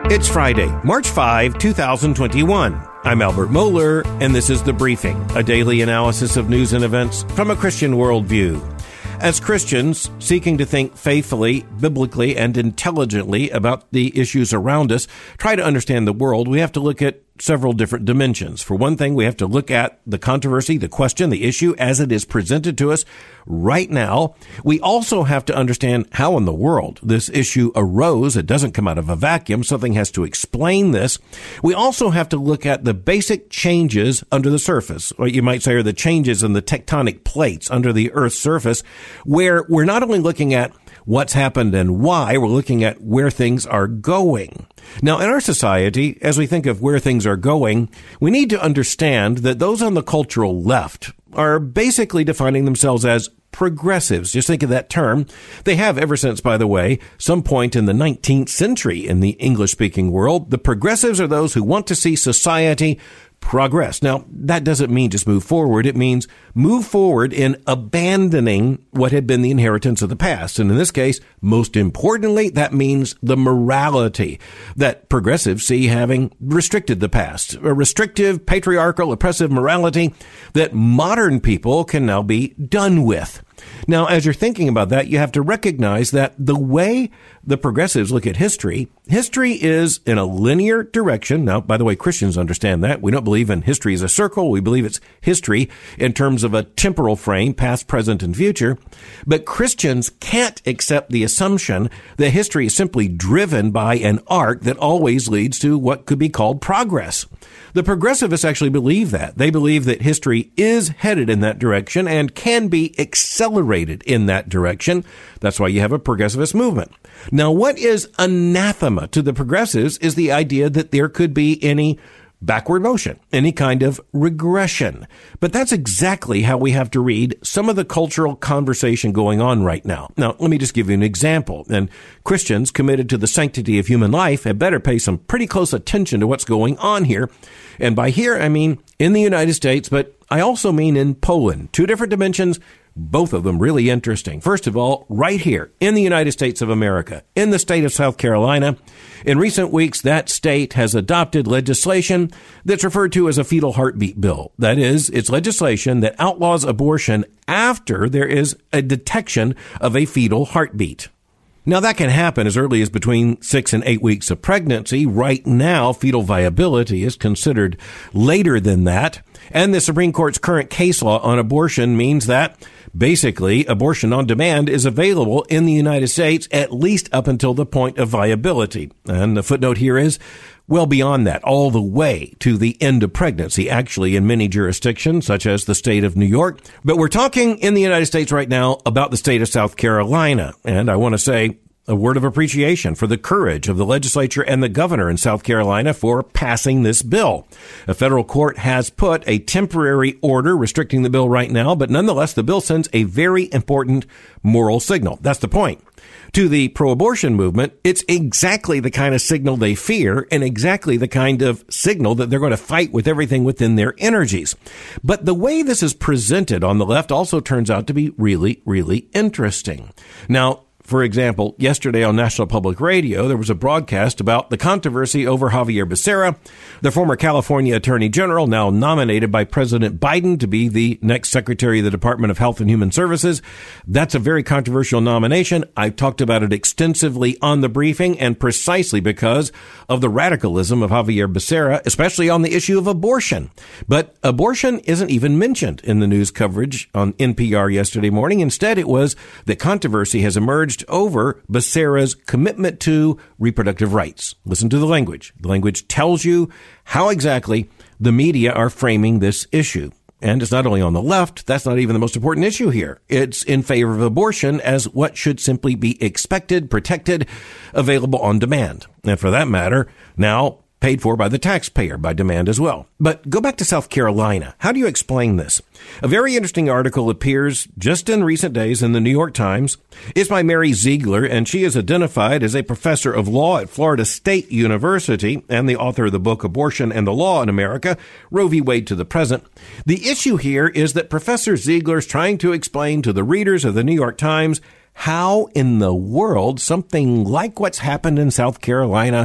It's Friday, March 5, 2021. I'm Albert Mohler, and this is The Briefing, a daily analysis of news and events from a Christian worldview. As Christians seeking to think faithfully, biblically, and intelligently about the issues around us, try to understand the world, we have to look at several different dimensions. For one thing, we have to look at the controversy, the question, the issue as it is presented to us right now. We also have to understand how in the world this issue arose. It doesn't come out of a vacuum. Something has to explain this. We also have to look at the basic changes under the surface, or you might say are the changes in the tectonic plates under the Earth's surface, where we're not only looking at what's happened and why, we're looking at where things are going. Now, in our society, as we think of where things are going, we need to understand that those on the cultural left are basically defining themselves as progressives. Just think of that term. They have ever since, by the way, some point in the 19th century in the English-speaking world. The progressives are those who want to see society progress. Now, that doesn't mean just move forward. It means move forward in abandoning what had been the inheritance of the past. And in this case, most importantly, that means the morality that progressives see having restricted the past. A restrictive, patriarchal, oppressive morality that modern people can now be done with. Now, as you're thinking about that, you have to recognize that the way the progressives look at history is in a linear direction. Now, by the way, Christians understand that. We don't believe in history as a circle. We believe it's history in terms of a temporal frame, past, present, and future. But Christians can't accept the assumption that history is simply driven by an arc that always leads to what could be called progress. The progressivists actually believe that. They believe that history is headed in that direction and can be accelerated in that direction. That's why you have a progressivist movement. Now, what is anathema to the progressives is the idea that there could be any backward motion, any kind of regression. But that's exactly how we have to read some of the cultural conversation going on right now. Now, let me just give you an example. And Christians committed to the sanctity of human life had better pay some pretty close attention to what's going on here. And by here, I mean in the United States, but I also mean in Poland. Two different dimensions, both of them really interesting. First of all, right here in the United States of America, in the state of South Carolina, in recent weeks, that state has adopted legislation that's referred to as a fetal heartbeat bill. That is, it's legislation that outlaws abortion after there is a detection of a fetal heartbeat. Now, that can happen as early as between 6 and 8 weeks of pregnancy. Right now, fetal viability is considered later than that. And the Supreme Court's current case law on abortion means that basically abortion on demand is available in the United States at least up until the point of viability. And the footnote here is well beyond that, all the way to the end of pregnancy, actually in many jurisdictions, such as the state of New York. But we're talking in the United States right now about the state of South Carolina. And I want to say a word of appreciation for the courage of the legislature and the governor in South Carolina for passing this bill. A federal court has put a temporary order restricting the bill right now, but nonetheless, the bill sends a very important moral signal. That's the point. To the pro-abortion movement, it's exactly the kind of signal they fear and exactly the kind of signal that they're going to fight with everything within their energies. But the way this is presented on the left also turns out to be really, really interesting. Now, for example, yesterday on National Public Radio, there was a broadcast about the controversy over Xavier Becerra, the former California Attorney General, now nominated by President Biden to be the next Secretary of the Department of Health and Human Services. That's a very controversial nomination. I've talked about it extensively on the briefing, and precisely because of the radicalism of Xavier Becerra, especially on the issue of abortion. But abortion isn't even mentioned in the news coverage on NPR yesterday morning. Instead, it was that controversy has emerged over Becerra's commitment to reproductive rights. Listen to the language. The language tells you how exactly the media are framing this issue. And it's not only on the left, that's not even the most important issue here. It's in favor of abortion as what should simply be expected, protected, available on demand. And for that matter, now paid for by the taxpayer by demand as well. But go back to South Carolina. How do you explain this? A very interesting article appears just in recent days in the New York Times. It's by Mary Ziegler, and she is identified as a professor of law at Florida State University and the author of the book Abortion and the Law in America, Roe v. Wade to the Present. The issue here is that Professor Ziegler is trying to explain to the readers of the New York Times how in the world something like what's happened in South Carolina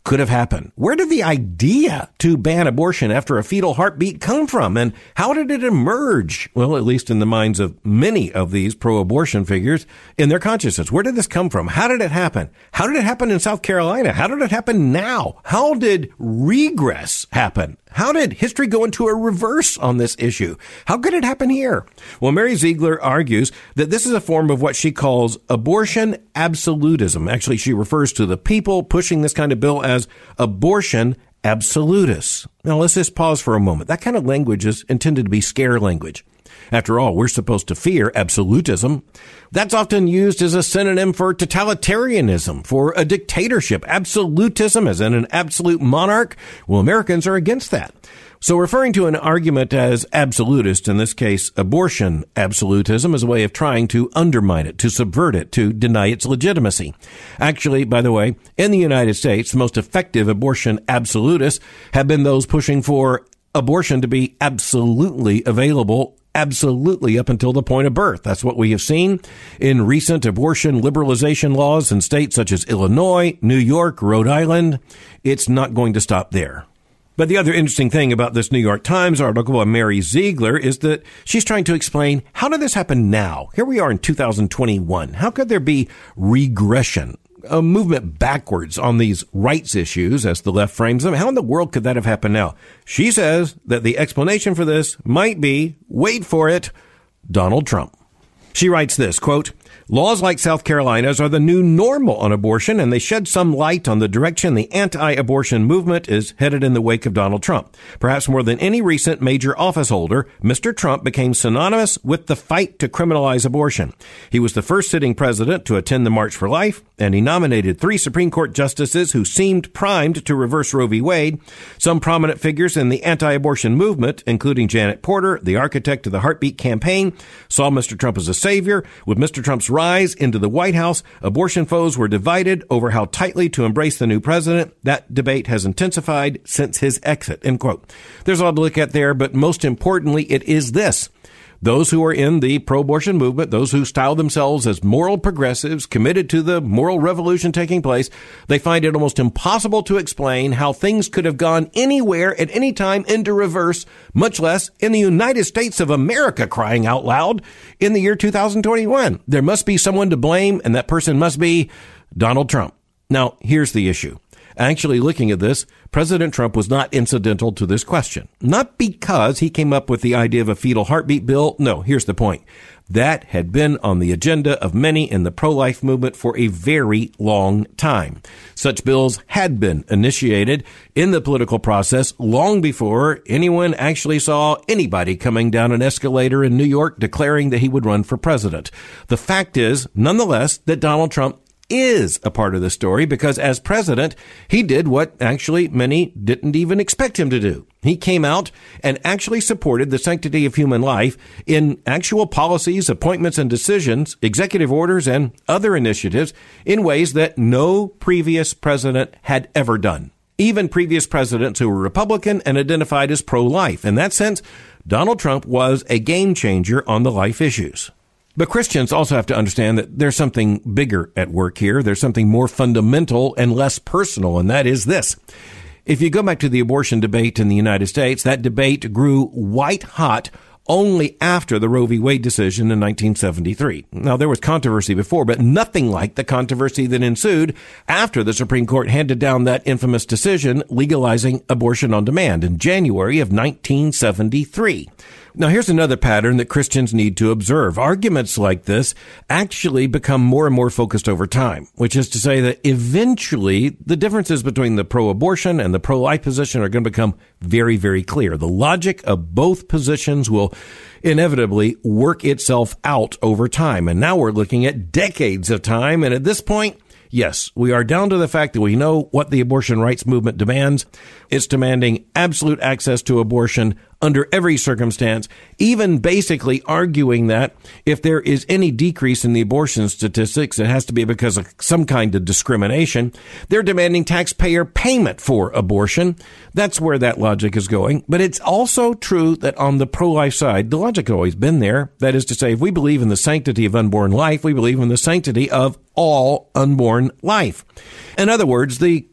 could have happened? Where did the idea to ban abortion after a fetal heartbeat come from? And how did it emerge? Well, at least in the minds of many of these pro-abortion figures, in their consciousness. Where did this come from? How did it happen? How did it happen in South Carolina? How did it happen now? How did regress happen? How did history go into a reverse on this issue? How could it happen here? Well, Mary Ziegler argues that this is a form of what she calls abortion absolutism. Actually, she refers to the people pushing this kind of bill as abortion absolutists. Now, let's just pause for a moment. That kind of language is intended to be scare language. After all, we're supposed to fear absolutism. That's often used as a synonym for totalitarianism, for a dictatorship. Absolutism, as in an absolute monarch. Well, Americans are against that. So referring to an argument as absolutist, in this case, abortion absolutism, is a way of trying to undermine it, to subvert it, to deny its legitimacy. Actually, by the way, in the United States, the most effective abortion absolutists have been those pushing for abortion to be absolutely available absolutely up until the point of birth. That's what we have seen in recent abortion liberalization laws in states such as Illinois, New York, Rhode Island. It's not going to stop there. But the other interesting thing about this New York Times article by Mary Ziegler is that she's trying to explain, how did this happen now? Here we are in 2021. How could there be regression, a movement backwards on these rights issues, as the left frames them? How in the world could that have happened now? She says that the explanation for this might be, wait for it, Donald Trump. She writes this, quote, "Laws like South Carolina's are the new normal on abortion, and they shed some light on the direction the anti-abortion movement is headed in the wake of Donald Trump. Perhaps more than any recent major office holder, Mr. Trump became synonymous with the fight to criminalize abortion. He was the first sitting president to attend the March for Life, and he nominated 3 Supreme Court justices who seemed primed to reverse Roe v. Wade. Some prominent figures in the anti-abortion movement, including Janet Porter, the architect of the Heartbeat campaign, saw Mr. Trump as a savior. With Mr. Trump's rise into the White House, abortion foes were divided over how tightly to embrace the new president. That debate has intensified since his exit," end quote. There's a lot to look at there, but most importantly, it is this. Those who are in the pro-abortion movement, those who style themselves as moral progressives committed to the moral revolution taking place, they find it almost impossible to explain how things could have gone anywhere at any time into reverse, much less in the United States of America, crying out loud, in the year 2021. There must be someone to blame, and that person must be Donald Trump. Now, here's the issue. Actually, looking at this, President Trump was not incidental to this question. Not because he came up with the idea of a fetal heartbeat bill. No, here's the point. That had been on the agenda of many in the pro-life movement for a very long time. Such bills had been initiated in the political process long before anyone actually saw anybody coming down an escalator in New York declaring that he would run for president. The fact is, nonetheless, that Donald Trump is a part of the story because as president, he did what actually many didn't even expect him to do. He came out and actually supported the sanctity of human life in actual policies, appointments, and decisions, executive orders, and other initiatives in ways that no previous president had ever done. Even previous presidents who were Republican and identified as pro-life. In that sense, Donald Trump was a game changer on the life issues. But Christians also have to understand that there's something bigger at work here. There's something more fundamental and less personal, and that is this. If you go back to the abortion debate in the United States, that debate grew white hot only after the Roe v. Wade decision in 1973. Now, there was controversy before, but nothing like the controversy that ensued after the Supreme Court handed down that infamous decision legalizing abortion on demand in January of 1973. Now, here's another pattern that Christians need to observe. Arguments like this actually become more and more focused over time, which is to say that eventually the differences between the pro-abortion and the pro-life position are going to become very, very clear. The logic of both positions will inevitably work itself out over time. And now we're looking at decades of time. And at this point, yes, we are down to the fact that we know what the abortion rights movement demands. It's demanding absolute access to abortion under every circumstance, even basically arguing that if there is any decrease in the abortion statistics, it has to be because of some kind of discrimination. They're demanding taxpayer payment for abortion. That's where that logic is going. But it's also true that on the pro-life side, the logic has always been there. That is to say, if we believe in the sanctity of unborn life, we believe in the sanctity of all unborn life. In other words, the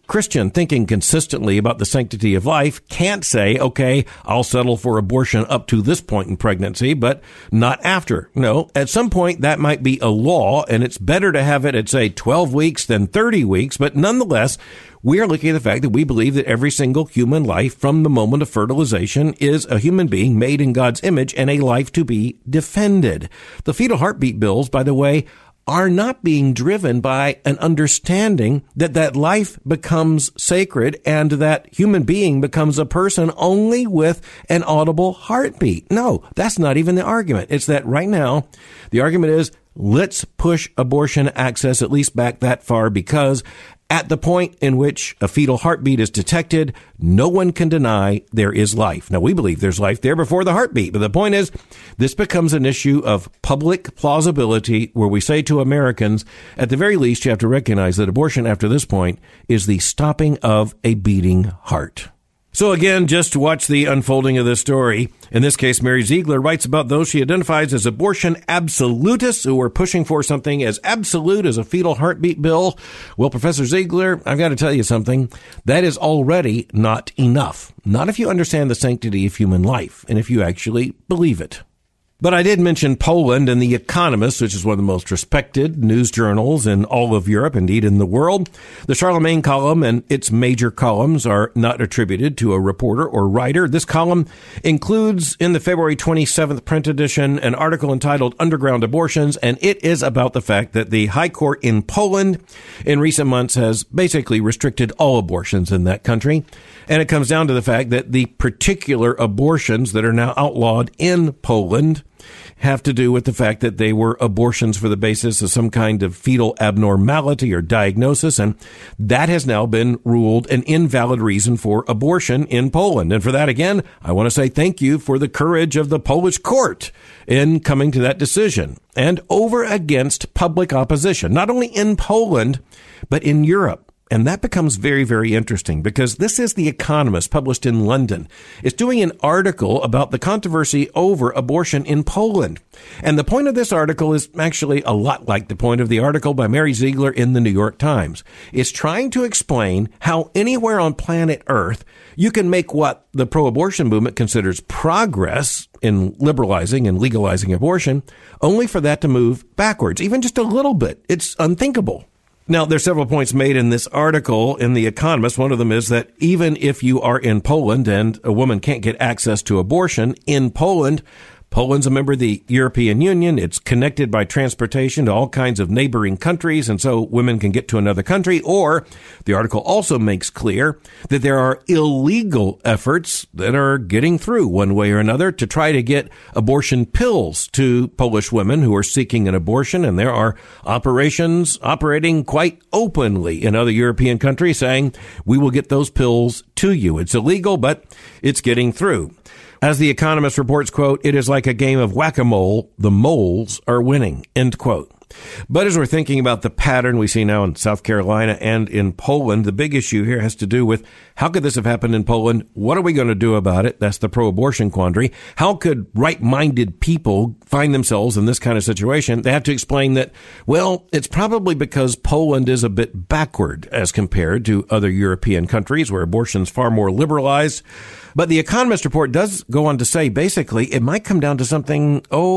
Christian thinking consistently about the sanctity of life can't say, okay, I'll settle for abortion up to this point in pregnancy, but not after. No, at some point that might be a law, and it's better to have it at, say, 12 weeks than 30 weeks. But nonetheless, we are looking at the fact that we believe that every single human life from the moment of fertilization is a human being made in God's image and a life to be defended. The fetal heartbeat bills, by the way, are not being driven by an understanding that that life becomes sacred and that human being becomes a person only with an audible heartbeat. No, that's not even the argument. It's that right now, the argument is, let's push abortion access at least back that far, because at the point in which a fetal heartbeat is detected, no one can deny there is life. Now, we believe there's life there before the heartbeat, but the point is, this becomes an issue of public plausibility where we say to Americans, at the very least, you have to recognize that abortion after this point is the stopping of a beating heart. So again, just to watch the unfolding of this story. In this case, Mary Ziegler writes about those she identifies as abortion absolutists who are pushing for something as absolute as a fetal heartbeat bill. Well, Professor Ziegler, I've got to tell you something. That is already not enough. Not if you understand the sanctity of human life and if you actually believe it. But I did mention Poland and The Economist, which is one of the most respected news journals in all of Europe, indeed in the world. The Charlemagne column and its major columns are not attributed to a reporter or writer. This column includes in the February 27th print edition an article entitled Underground Abortions, and it is about the fact that the High Court in Poland in recent months has basically restricted all abortions in that country. And it comes down to the fact that the particular abortions that are now outlawed in Poland have to do with the fact that they were abortions for the basis of some kind of fetal abnormality or diagnosis, and that has now been ruled an invalid reason for abortion in Poland. And for that, again, I want to say thank you for the courage of the Polish court in coming to that decision, and over against public opposition, not only in Poland, but in Europe. And that becomes very, very interesting because this is The Economist, published in London. It's doing an article about the controversy over abortion in Poland. And the point of this article is actually a lot like the point of the article by Mary Ziegler in the New York Times. It's trying to explain how anywhere on planet Earth you can make what the pro-abortion movement considers progress in liberalizing and legalizing abortion, only for that to move backwards, even just a little bit. It's unthinkable. Now, there's several points made in this article in The Economist. One of them is that even if you are in Poland and a woman can't get access to abortion in Poland, Poland's a member of the European Union. It's connected by transportation to all kinds of neighboring countries, and so women can get to another country. Or the article also makes clear that there are illegal efforts that are getting through one way or another to try to get abortion pills to Polish women who are seeking an abortion. And there are operations operating quite openly in other European countries saying, we will get those pills to you. It's illegal, but it's getting through. As The Economist reports, quote, it is like a game of whack-a-mole. The moles are winning, end quote. But as we're thinking about the pattern we see now in South Carolina and in Poland, the big issue here has to do with how could this have happened in Poland? What are we going to do about it? That's the pro-abortion quandary. How could right-minded people find themselves in this kind of situation? They have to explain that, well, it's probably because Poland is a bit backward as compared to other European countries where abortion's far more liberalized. But the Economist report does go on to say, basically, it might come down to something,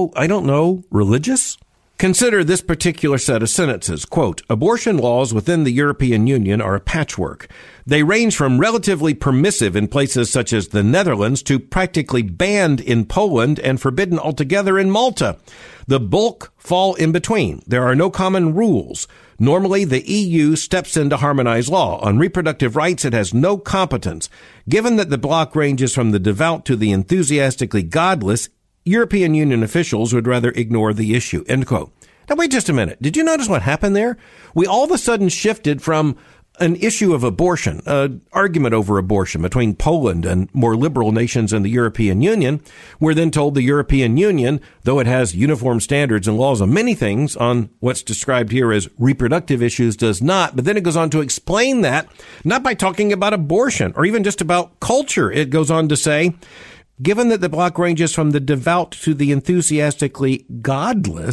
religious? Consider this particular set of sentences. Quote, abortion laws within the European Union are a patchwork. They range from relatively permissive in places such as the Netherlands to practically banned in Poland and forbidden altogether in Malta. The bulk fall in between. There are no common rules. Normally, the EU steps in to harmonize law. On reproductive rights, it has no competence. Given that the bloc ranges from the devout to the enthusiastically godless, European Union officials would rather ignore the issue, end quote. Now, wait just a minute. Did you notice what happened there? We all of a sudden shifted from an issue of abortion, an argument over abortion between Poland and more liberal nations in the European Union. We're then told the European Union, though it has uniform standards and laws on many things, on what's described here as reproductive issues, does not. But then it goes on to explain that, not by talking about abortion or even just about culture. It goes on to say, given that the bloc ranges from the devout to the enthusiastically godless,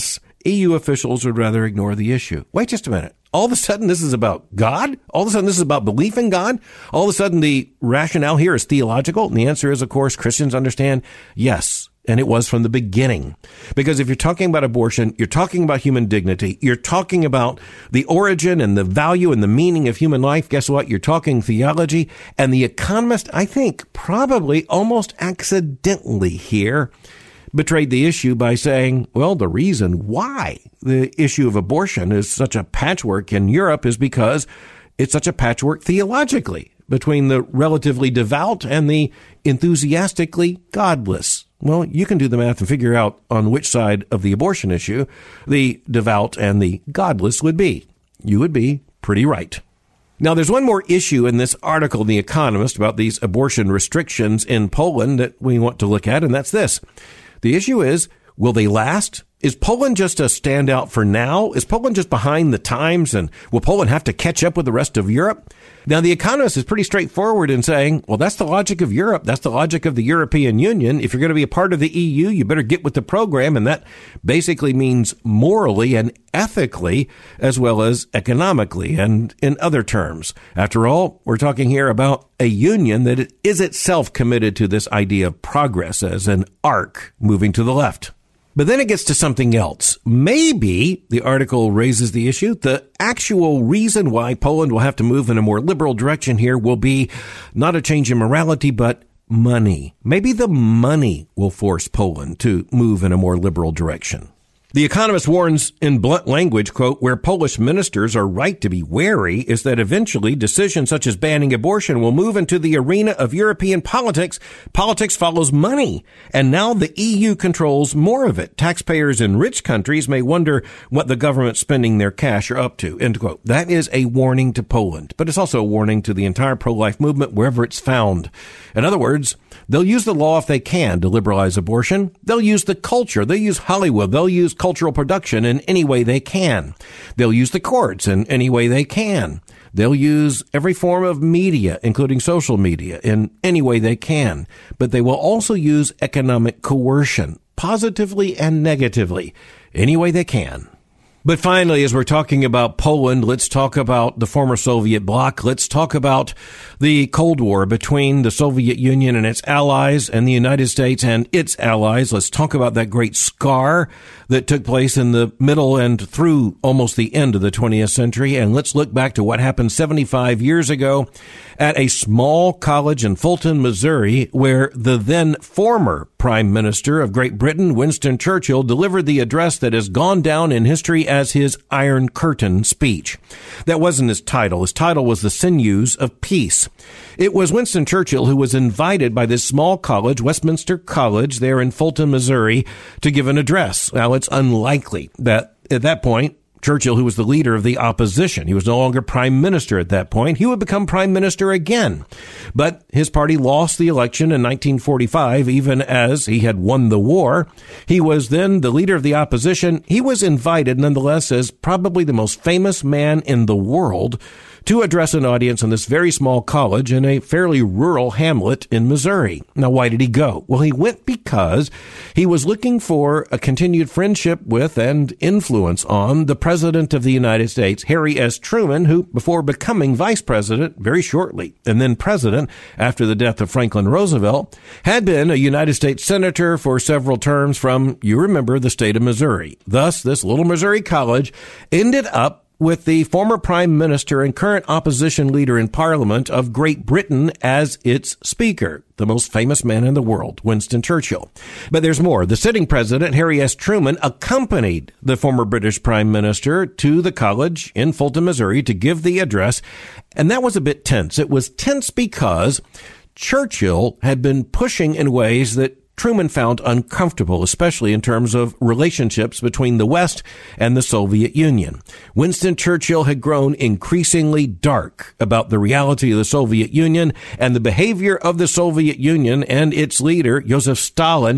EU officials would rather ignore the issue. Wait just a minute. All of a sudden, this is about God? All of a sudden, this is about belief in God? All of a sudden, the rationale here is theological? And the answer is, of course, Christians understand, yes. And it was from the beginning. Because if you're talking about abortion, you're talking about human dignity. You're talking about the origin and the value and the meaning of human life. Guess what? You're talking theology. And The Economist, I think, probably almost accidentally here, betrayed the issue by saying, well, the reason why the issue of abortion is such a patchwork in Europe is because it's such a patchwork theologically between the relatively devout and the enthusiastically godless. Well, you can do the math and figure out on which side of the abortion issue the devout and the godless would be. You would be pretty right. Now, there's one more issue in this article in The Economist about these abortion restrictions in Poland that we want to look at, and that's this. The issue is, will they last? Is Poland just a standout for now? Is Poland just behind the times? And will Poland have to catch up with the rest of Europe? Now, The Economist is pretty straightforward in saying, well, that's the logic of Europe. That's the logic of the European Union. If you're going to be a part of the EU, you better get with the program. And that basically means morally and ethically, as well as economically and in other terms. After all, we're talking here about a union that is itself committed to this idea of progress as an arc moving to the left. But then it gets to something else. Maybe, the article raises the issue, the actual reason why Poland will have to move in a more liberal direction here will be not a change in morality, but money. Maybe the money will force Poland to move in a more liberal direction. The Economist warns in blunt language, quote, where Polish ministers are right to be wary is that eventually decisions such as banning abortion will move into the arena of European politics. Politics follows money, and now the EU controls more of it. Taxpayers in rich countries may wonder what the government spending their cash are up to, end quote. That is a warning to Poland, but it's also a warning to the entire pro-life movement wherever it's found. In other words, they'll use the law if they can to liberalize abortion. They'll use the culture. They'll use Hollywood. They'll use cultural production in any way they can. They'll use the courts in any way they can. They'll use every form of media, including social media, in any way they can. But they will also use economic coercion, positively and negatively, any way they can. But finally, as we're talking about Poland, let's talk about the former Soviet bloc. Let's talk about the Cold War between the Soviet Union and its allies and the United States and its allies. Let's talk about that great scar that took place in the middle and through almost the end of the 20th century. And let's look back to what happened 75 years ago at a small college in Fulton, Missouri, where the then former Prime Minister of Great Britain, Winston Churchill, delivered the address that has gone down in history as his Iron Curtain speech. That wasn't his title. His title was The Sinews of Peace. It was Winston Churchill who was invited by this small college, Westminster College, there in Fulton, Missouri, to give an address. Now, it's unlikely that at that point, Churchill, who was the leader of the opposition, he was no longer prime minister at that point. He would become prime minister again. But his party lost the election in 1945, even as he had won the war. He was then the leader of the opposition. He was invited, nonetheless, as probably the most famous man in the world to address an audience in this very small college in a fairly rural hamlet in Missouri. Now, why did he go? Well, he went because he was looking for a continued friendship with and influence on the President of the United States, Harry S. Truman, who, before becoming vice president very shortly and then president after the death of Franklin Roosevelt, had been a United States senator for several terms from, you remember, the state of Missouri. Thus, this little Missouri college ended up with the former prime minister and current opposition leader in Parliament of Great Britain as its speaker, the most famous man in the world, Winston Churchill. But there's more. The sitting president, Harry S. Truman, accompanied the former British prime minister to the college in Fulton, Missouri to give the address. And that was a bit tense. It was tense because Churchill had been pushing in ways that Truman found uncomfortable, especially in terms of relationships between the West and the Soviet Union. Winston Churchill had grown increasingly dark about the reality of the Soviet Union and the behavior of the Soviet Union and its leader, Joseph Stalin,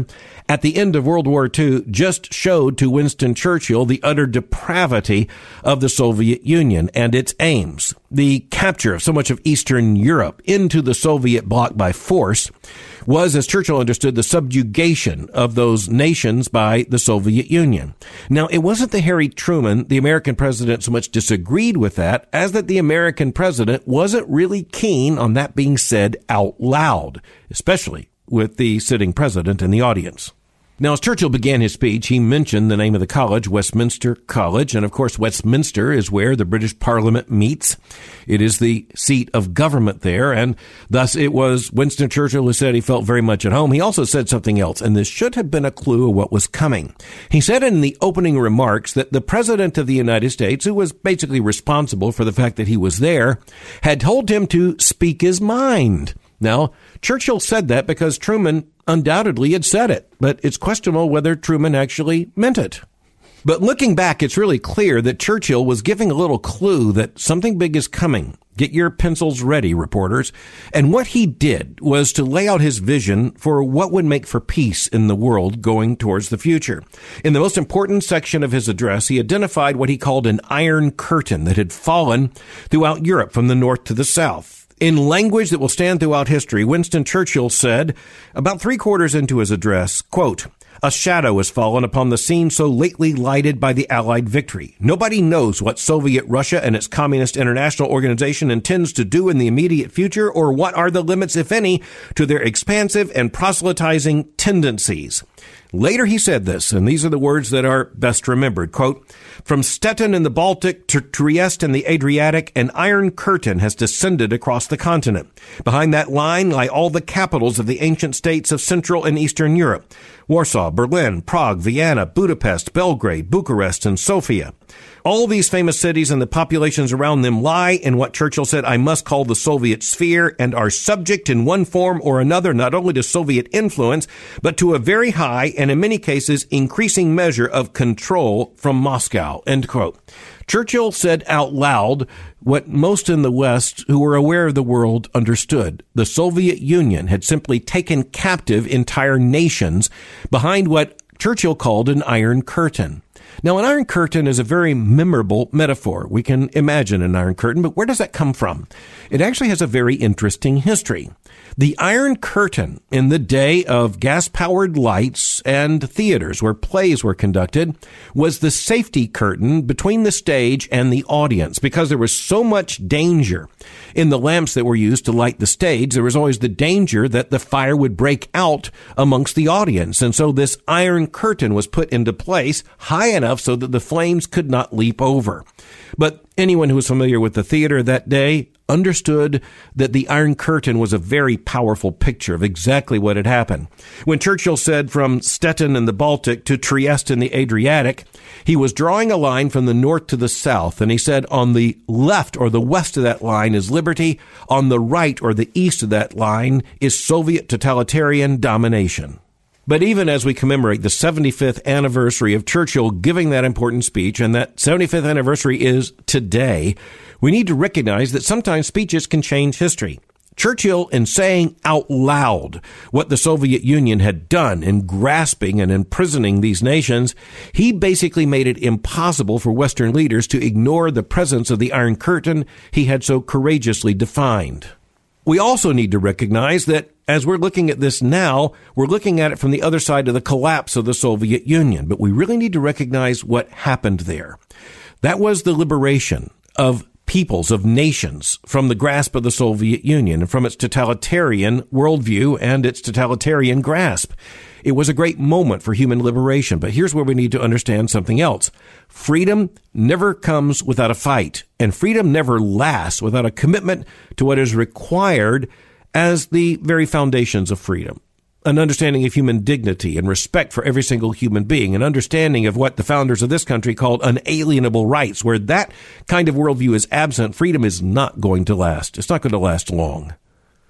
at the end of World War II just showed to Winston Churchill the utter depravity of the Soviet Union and its aims. The capture of so much of Eastern Europe into the Soviet bloc by force was, as Churchill understood, the subjugation of those nations by the Soviet Union. Now, it wasn't that Harry Truman, the American president, so much disagreed with that as that the American president wasn't really keen on that being said out loud, especially with the sitting president in the audience. Now, as Churchill began his speech, he mentioned the name of the college, Westminster College. And of course, Westminster is where the British Parliament meets. It is the seat of government there. And thus it was Winston Churchill who said he felt very much at home. He also said something else, and this should have been a clue of what was coming. He said in the opening remarks that the President of the United States, who was basically responsible for the fact that he was there, had told him to speak his mind. Now, Churchill said that because Truman undoubtedly had said it, but it's questionable whether Truman actually meant it. But looking back, it's really clear that Churchill was giving a little clue that something big is coming. Get your pencils ready, reporters. And what he did was to lay out his vision for what would make for peace in the world going towards the future. In the most important section of his address, he identified what he called an iron curtain that had fallen throughout Europe from the north to the south. In language that will stand throughout history, Winston Churchill said, about 3/4 into his address, quote, "A shadow has fallen upon the scene so lately lighted by the Allied victory. Nobody knows what Soviet Russia and its Communist International Organization intends to do in the immediate future, or what are the limits, if any, to their expansive and proselytizing tendencies." Later he said this, and these are the words that are best remembered, quote, "From Stettin in the Baltic to Trieste in the Adriatic, an iron curtain has descended across the continent. Behind that line lie all the capitals of the ancient states of Central and Eastern Europe: Warsaw, Berlin, Prague, Vienna, Budapest, Belgrade, Bucharest, and Sofia. All these famous cities and the populations around them lie in what Churchill said I must call the Soviet sphere, and are subject in one form or another not only to Soviet influence, but to a very high and in many cases increasing measure of control from Moscow." End quote. Churchill said out loud what most in the West who were aware of the world understood. The Soviet Union had simply taken captive entire nations behind what Churchill called an iron curtain. Now, an iron curtain is a very memorable metaphor. We can imagine an iron curtain, but where does that come from? It actually has a very interesting history. The Iron Curtain, in the day of gas-powered lights and theaters where plays were conducted, was the safety curtain between the stage and the audience. Because there was so much danger in the lamps that were used to light the stage, there was always the danger that the fire would break out amongst the audience. And so this Iron Curtain was put into place high enough so that the flames could not leap over. But anyone who was familiar with the theater that day understood that the Iron Curtain was a very powerful picture of exactly what had happened. When Churchill said from Stettin in the Baltic to Trieste in the Adriatic, he was drawing a line from the north to the south, and he said on the left or the west of that line is liberty, on the right or the east of that line is Soviet totalitarian domination. But even as we commemorate the 75th anniversary of Churchill giving that important speech, and that 75th anniversary is today, we need to recognize that sometimes speeches can change history. Churchill, in saying out loud what the Soviet Union had done in grasping and imprisoning these nations, he basically made it impossible for Western leaders to ignore the presence of the Iron Curtain he had so courageously defined. We also need to recognize that as we're looking at this now, we're looking at it from the other side of the collapse of the Soviet Union. But we really need to recognize what happened there. That was the liberation of peoples, of nations, from the grasp of the Soviet Union and from its totalitarian worldview and its totalitarian grasp. It was a great moment for human liberation. But here's where we need to understand something else. Freedom never comes without a fight, and freedom never lasts without a commitment to what is required as the very foundations of freedom. An understanding of human dignity and respect for every single human being, an understanding of what the founders of this country called unalienable rights. Where that kind of worldview is absent, freedom is not going to last. It's not going to last long.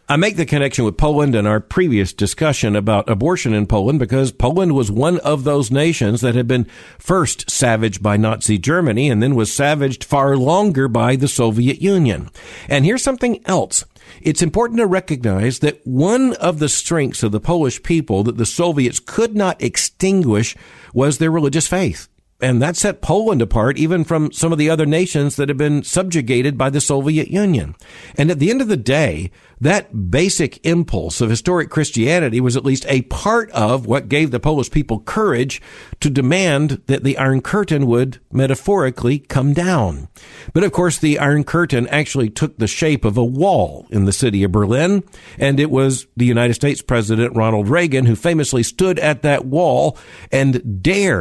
I make the connection with Poland and our previous discussion about abortion in Poland because Poland was one of those nations that had been first savaged by Nazi Germany and then was savaged far longer by the Soviet Union. And here's something else. It's important to recognize that one of the strengths of the Polish people that the Soviets could not extinguish was their religious faith. And that set Poland apart even from some of the other nations that had been subjugated by the Soviet Union. And at the end of the day, that basic impulse of historic Christianity was at least a part of what gave the Polish people courage to demand that the Iron Curtain would metaphorically come down. But of course, the Iron Curtain actually took the shape of a wall in the city of Berlin, and it was the United States President Ronald Reagan who famously stood at that wall and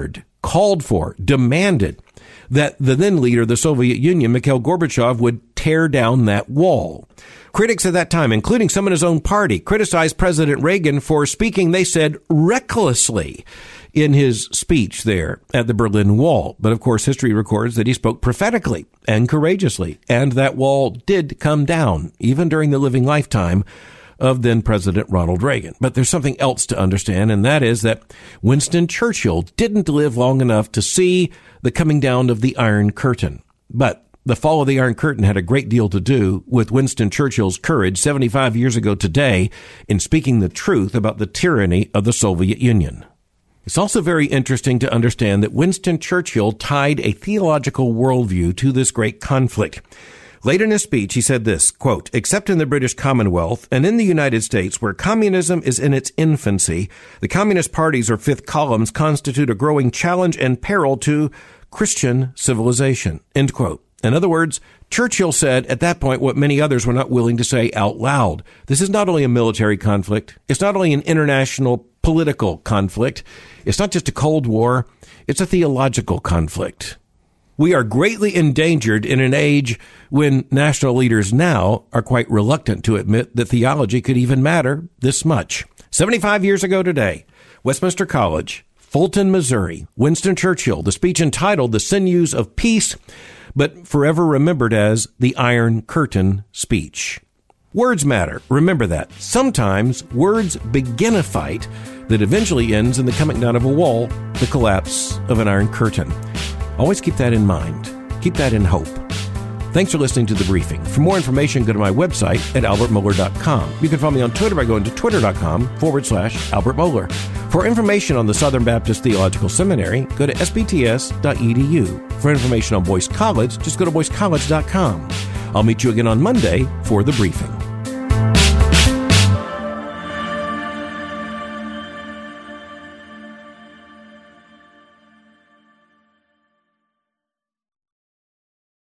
called for, demanded that the then leader of the Soviet Union, Mikhail Gorbachev, would tear down that wall. Critics at that time, including some in his own party, criticized President Reagan for speaking, they said, recklessly in his speech there at the Berlin Wall. But of course, history records that he spoke prophetically and courageously, and that wall did come down, even during the living lifetime of then President Ronald Reagan. But there's something else to understand, and that is that Winston Churchill didn't live long enough to see the coming down of the Iron Curtain. But the fall of the Iron Curtain had a great deal to do with Winston Churchill's courage 75 years ago today in speaking the truth about the tyranny of the Soviet Union. It's also very interesting to understand that Winston Churchill tied a theological worldview to this great conflict. Later in his speech, he said this, quote, "Except in the British Commonwealth and in the United States, where communism is in its infancy, the communist parties or fifth columns constitute a growing challenge and peril to Christian civilization," end quote. In other words, Churchill said at that point what many others were not willing to say out loud. This is not only a military conflict. It's not only an international political conflict. It's not just a Cold War. It's a theological conflict. We are greatly endangered in an age when national leaders now are quite reluctant to admit that theology could even matter this much. 75 years ago today, Westminster College, Fulton, Missouri, Winston Churchill, the speech entitled The Sinews of Peace, but forever remembered as the Iron Curtain speech. Words matter. Remember that. Sometimes words begin a fight that eventually ends in the coming down of a wall, the collapse of an Iron Curtain. Always keep that in mind. Keep that in hope. Thanks for listening to The Briefing. For more information, go to my website at albertmohler.com. You can follow me on Twitter by going to twitter.com/Albert Mohler. For information on the Southern Baptist Theological Seminary, go to sbts.edu. For information on Boyce College, just go to boycecollege.com. I'll meet you again on Monday for The Briefing.